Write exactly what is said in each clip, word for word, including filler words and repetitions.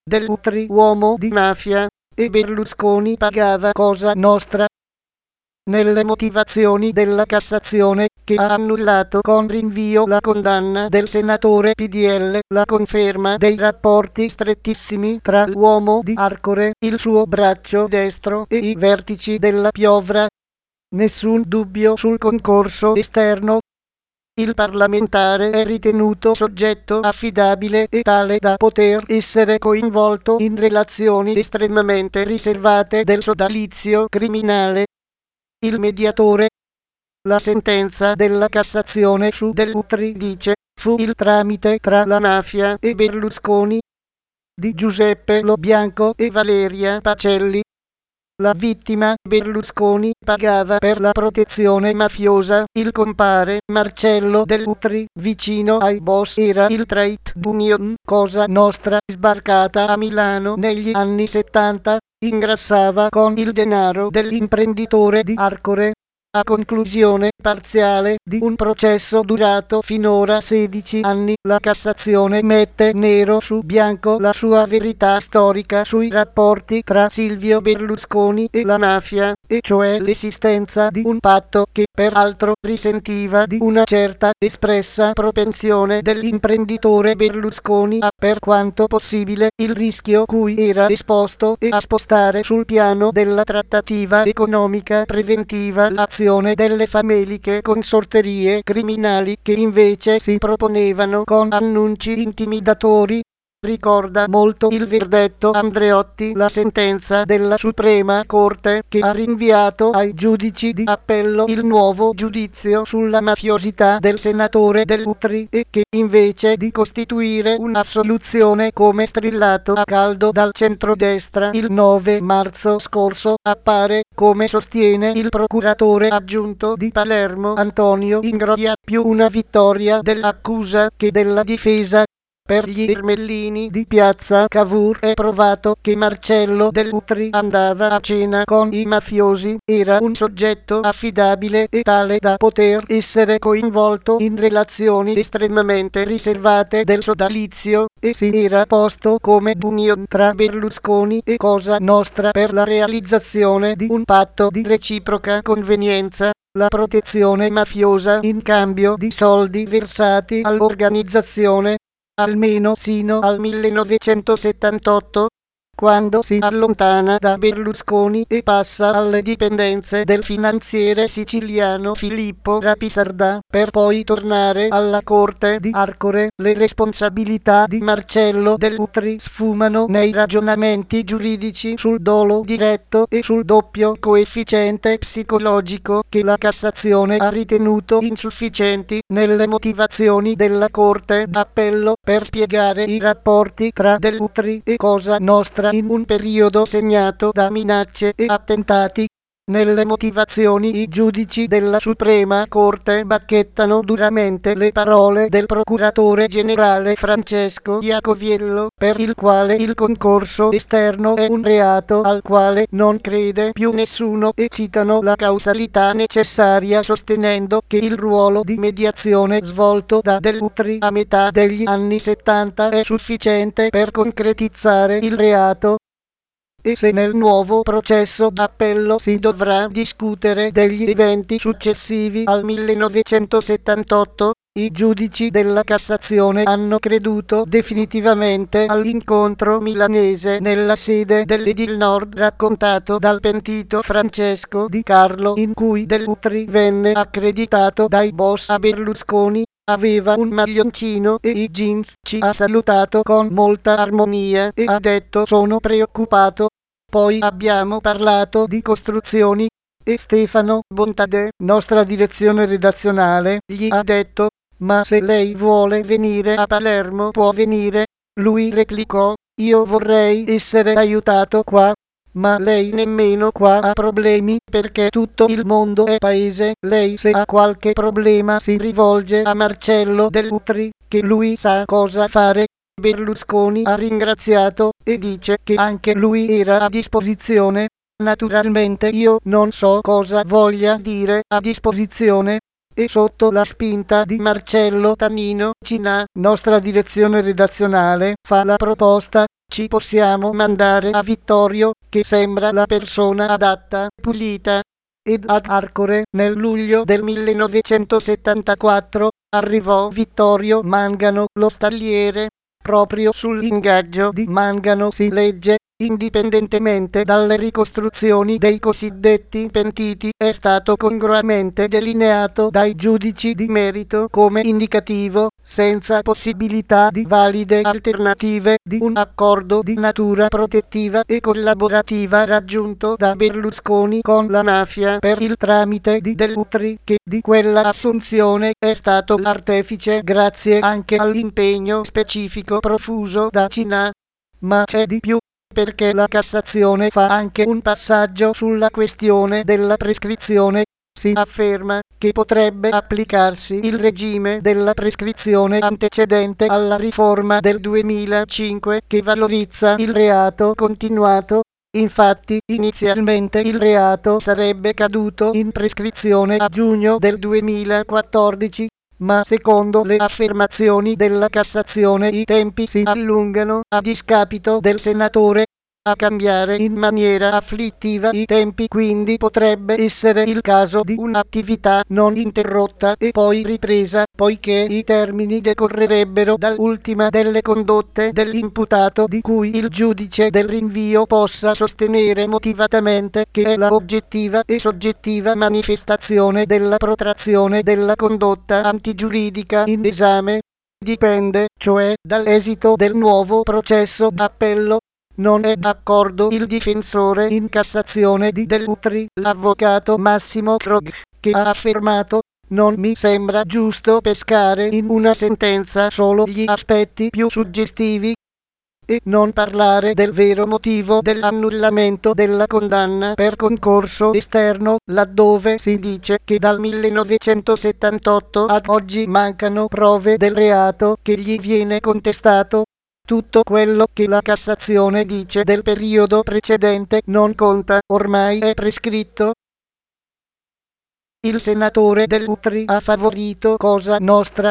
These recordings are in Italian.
Dell'Utri uomo di mafia, e Berlusconi pagava Cosa Nostra. Nelle motivazioni della Cassazione, che ha annullato con rinvio la condanna del senatore P D L, la conferma dei rapporti strettissimi tra l'uomo di Arcore, il suo braccio destro, e i vertici della piovra. Nessun dubbio sul concorso esterno. Il parlamentare è ritenuto soggetto affidabile e tale da poter essere coinvolto in relazioni estremamente riservate del sodalizio criminale. Il mediatore. La sentenza della Cassazione su Dell'Utri dice, fu il tramite tra la mafia e Berlusconi. Di Giuseppe Lo Bianco e Valeria Pacelli. La vittima, Berlusconi, pagava per la protezione mafiosa. Il compare Marcello Dell'Utri, vicino ai boss, era il trade union Cosa Nostra, sbarcata a Milano negli anni settanta, ingrassava con il denaro dell'imprenditore di Arcore. A conclusione parziale di un processo durato finora sedici anni, la Cassazione mette nero su bianco la sua verità storica sui rapporti tra Silvio Berlusconi e la mafia, e cioè l'esistenza di un patto che peraltro risentiva di una certa espressa propensione dell'imprenditore Berlusconi a, per quanto possibile, il rischio cui era esposto e a spostare sul piano della trattativa economica preventiva l'azione delle fameliche consorterie criminali che invece si proponevano con annunci intimidatori. Ricorda molto il verdetto Andreotti, la sentenza della Suprema Corte che ha rinviato ai giudici di appello il nuovo giudizio sulla mafiosità del senatore Dell'Utri e che, invece di costituire un'assoluzione come strillato a caldo dal centrodestra il nove marzo scorso, appare, come sostiene il procuratore aggiunto di Palermo Antonio Ingroia, più una vittoria dell'accusa che della difesa. Per gli ermellini di piazza Cavour è provato che Marcello Dell'Utri andava a cena con i mafiosi, era un soggetto affidabile e tale da poter essere coinvolto in relazioni estremamente riservate del sodalizio, e si era posto come union tra Berlusconi e Cosa Nostra per la realizzazione di un patto di reciproca convenienza. La protezione mafiosa in cambio di soldi versati all'organizzazione, almeno sino al millenovecentosettantotto, quando si allontana da Berlusconi e passa alle dipendenze del finanziere siciliano Filippo Rapisarda, per poi tornare alla corte di Arcore. Le responsabilità di Marcello Dell'Utri sfumano nei ragionamenti giuridici sul dolo diretto e sul doppio coefficiente psicologico che la Cassazione ha ritenuto insufficienti nelle motivazioni della Corte d'Appello per spiegare i rapporti tra Dell'Utri e Cosa Nostra in un periodo segnato da minacce e attentati. Nelle motivazioni i giudici della Suprema Corte bacchettano duramente le parole del procuratore generale Francesco Iacoviello, per il quale il concorso esterno è un reato al quale non crede più nessuno, e citano la causalità necessaria sostenendo che il ruolo di mediazione svolto da Dell'Utri a metà degli anni settanta è sufficiente per concretizzare il reato. E se nel nuovo processo d'appello si dovrà discutere degli eventi successivi al millenovecentosettantotto, i giudici della Cassazione hanno creduto definitivamente all'incontro milanese nella sede dell'Edil Nord raccontato dal pentito Francesco Di Carlo, in cui Dell'Utri venne accreditato dai boss a Berlusconi. Aveva un maglioncino e i jeans, ci ha salutato con molta armonia e ha detto sono preoccupato. Poi abbiamo parlato di costruzioni e Stefano Bontadè, nostra direzione redazionale, gli ha detto ma se lei vuole venire a Palermo può venire. Lui replicò io vorrei essere aiutato qua. Ma lei nemmeno qua ha problemi perché tutto il mondo è paese. Lei se ha qualche problema si rivolge a Marcello Dell'Utri, che lui sa cosa fare. Berlusconi ha ringraziato e dice che anche lui era a disposizione. Naturalmente io non so cosa voglia dire a disposizione. e sotto la spinta di Marcello Tanino Cinà, nostra direzione redazionale, fa la proposta: ci possiamo mandare a Vittorio, che sembra la persona adatta, pulita. Ed ad Arcore, nel luglio del millenovecentosettantaquattro, arrivò Vittorio Mangano, lo stalliere. Proprio sull'ingaggio di Mangano si legge: indipendentemente dalle ricostruzioni dei cosiddetti pentiti, è stato congruamente delineato dai giudici di merito come indicativo, senza possibilità di valide alternative, di un accordo di natura protettiva e collaborativa raggiunto da Berlusconi con la mafia per il tramite di Dell'Utri, che di quella assunzione è stato l'artefice grazie anche all'impegno specifico profuso da Cinà. Ma c'è di più, perché la Cassazione fa anche un passaggio sulla questione della prescrizione. Si afferma che potrebbe applicarsi il regime della prescrizione antecedente alla riforma del duemilacinque, che valorizza il reato continuato. Infatti, inizialmente il reato sarebbe caduto in prescrizione a giugno del duemilaquattordici, ma secondo le affermazioni della Cassazione i tempi si allungano a discapito del senatore. A cambiare in maniera afflittiva i tempi quindi potrebbe essere il caso di un'attività non interrotta e poi ripresa, poiché i termini decorrerebbero dall'ultima delle condotte dell'imputato di cui il giudice del rinvio possa sostenere motivatamente che è la oggettiva e soggettiva manifestazione della protrazione della condotta antigiuridica in esame. Dipende, cioè, dall'esito del nuovo processo d'appello. Non è d'accordo il difensore in Cassazione di Dell'Utri, l'avvocato Massimo Krog, che ha affermato: non mi sembra giusto pescare in una sentenza solo gli aspetti più suggestivi e non parlare del vero motivo dell'annullamento della condanna per concorso esterno, laddove si dice che dal millenovecentosettantotto ad oggi mancano prove del reato che gli viene contestato. Tutto quello che la Cassazione dice del periodo precedente non conta, ormai è prescritto. Il senatore Dell'Utri ha favorito Cosa Nostra.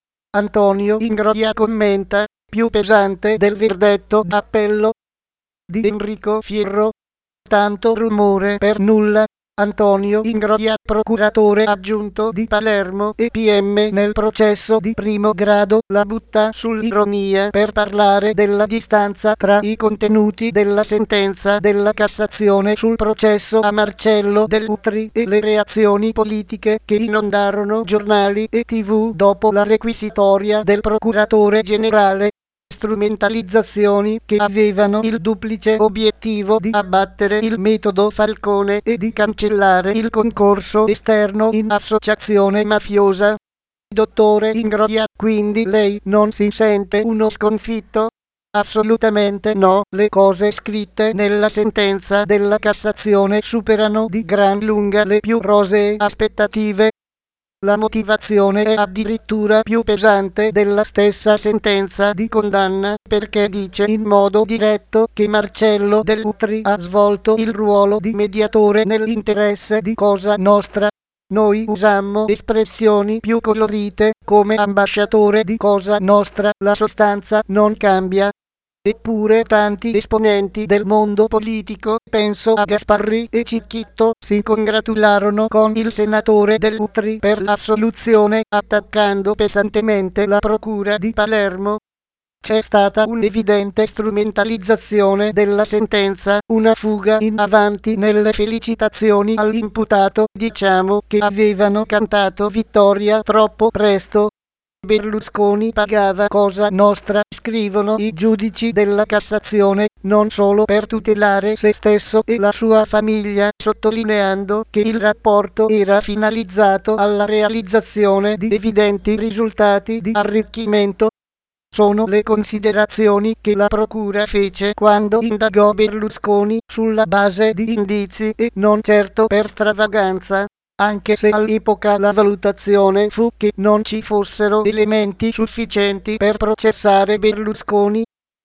Antonio Ingroia commenta: più pesante del verdetto d'appello di Enrico Fierro. Tanto rumore per nulla. Antonio Ingroia, procuratore aggiunto di Palermo e P M nel processo di primo grado, la butta sull'ironia per parlare della distanza tra i contenuti della sentenza della Cassazione sul processo a Marcello Dell'Utri e le reazioni politiche che inondarono giornali e tivù dopo la requisitoria del procuratore generale. Strumentalizzazioni che avevano il duplice obiettivo di abbattere il metodo Falcone e di cancellare il concorso esterno in associazione mafiosa. Dottore Ingroia, quindi lei non si sente uno sconfitto? Assolutamente no, le cose scritte nella sentenza della Cassazione superano di gran lunga le più rosee aspettative. La motivazione è addirittura più pesante della stessa sentenza di condanna, perché dice in modo diretto che Marcello Dell'Utri ha svolto il ruolo di mediatore nell'interesse di Cosa Nostra. Noi usammo espressioni più colorite, come ambasciatore di Cosa Nostra, la sostanza non cambia. Eppure tanti esponenti del mondo politico, penso a Gasparri e Cicchitto, si congratularono con il senatore Dell'Utri per l'assoluzione, attaccando pesantemente la procura di Palermo. C'è stata un'evidente strumentalizzazione della sentenza, una fuga in avanti nelle felicitazioni all'imputato, diciamo che avevano cantato vittoria troppo presto. Berlusconi pagava Cosa Nostra, scrivono i giudici della Cassazione, non solo per tutelare se stesso e la sua famiglia, sottolineando che il rapporto era finalizzato alla realizzazione di evidenti risultati di arricchimento. Sono le considerazioni che la procura fece quando indagò Berlusconi sulla base di indizi e non certo per stravaganza. Anche se all'epoca la valutazione fu che non ci fossero elementi sufficienti per processare Berlusconi.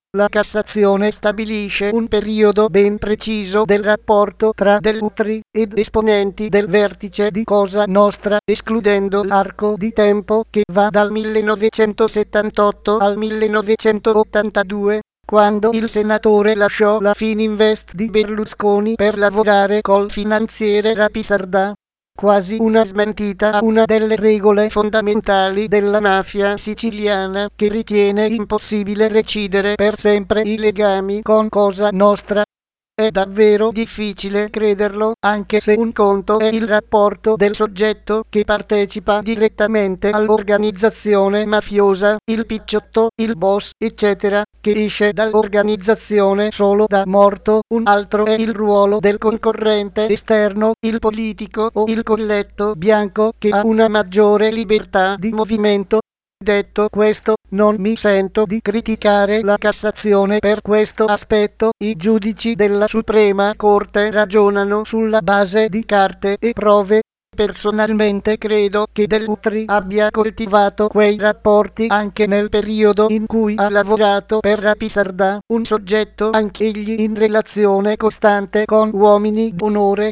La Cassazione stabilisce un periodo ben preciso del rapporto tra Dell'Utri ed esponenti del vertice di Cosa Nostra, escludendo l'arco di tempo che va dal millenovecentosettantotto al millenovecentottantadue, quando il senatore lasciò la Fininvest di Berlusconi per lavorare col finanziere Rapisarda. Quasi una smentita a una delle regole fondamentali della mafia siciliana, che ritiene impossibile recidere per sempre i legami con Cosa Nostra. È davvero difficile crederlo, anche se un conto è il rapporto del soggetto che partecipa direttamente all'organizzazione mafiosa, il picciotto, il boss, eccetera, che esce dall'organizzazione solo da morto; un altro è il ruolo del concorrente esterno, il politico o il colletto bianco, che ha una maggiore libertà di movimento. Detto questo, non mi sento di criticare la Cassazione per questo aspetto. I giudici della Suprema Corte ragionano sulla base di carte e prove. Personalmente credo che Dell'Utri abbia coltivato quei rapporti anche nel periodo in cui ha lavorato per Rapisarda, un soggetto anch'egli in relazione costante con uomini d'onore.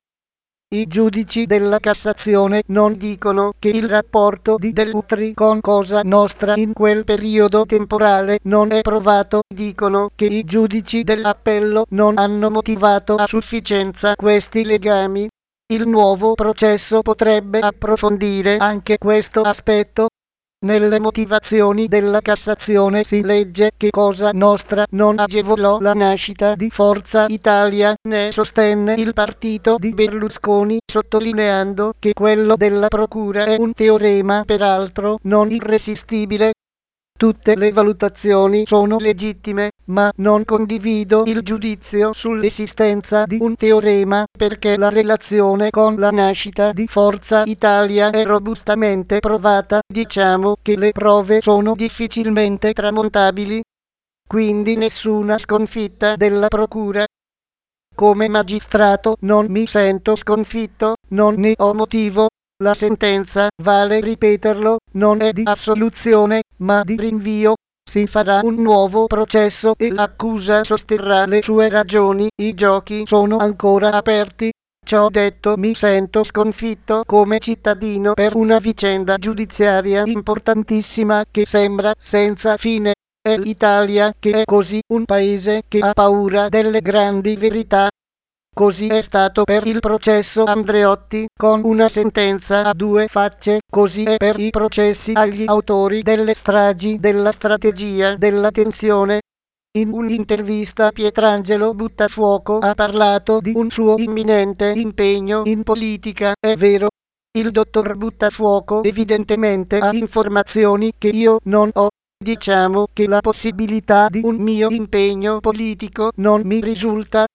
I giudici della Cassazione non dicono che il rapporto di Dell'Utri con Cosa Nostra in quel periodo temporale non è provato, dicono che i giudici dell'appello non hanno motivato a sufficienza questi legami. Il nuovo processo potrebbe approfondire anche questo aspetto. Nelle motivazioni della Cassazione si legge che Cosa Nostra non agevolò la nascita di Forza Italia, né sostenne il partito di Berlusconi, sottolineando che quello della Procura è un teorema peraltro non irresistibile. Tutte le valutazioni sono legittime, ma non condivido il giudizio sull'esistenza di un teorema, perché la relazione con la nascita di Forza Italia è robustamente provata. Diciamo che le prove sono difficilmente tramontabili. Quindi nessuna sconfitta della Procura. Come magistrato non mi sento sconfitto, non ne ho motivo. La sentenza, vale ripeterlo, non è di assoluzione, ma di rinvio. Si farà un nuovo processo e l'accusa sosterrà le sue ragioni. I giochi sono ancora aperti. Ciò detto, mi sento sconfitto come cittadino per una vicenda giudiziaria importantissima che sembra senza fine. È l'Italia che è così, un paese che ha paura delle grandi verità. Così è stato per il processo Andreotti, con una sentenza a due facce, così è per i processi agli autori delle stragi, della strategia, della tensione. In un'intervista Pietrangelo Buttafuoco ha parlato di un suo imminente impegno in politica. È vero, il dottor Buttafuoco evidentemente ha informazioni che io non ho. Diciamo che la possibilità di un mio impegno politico non mi risulta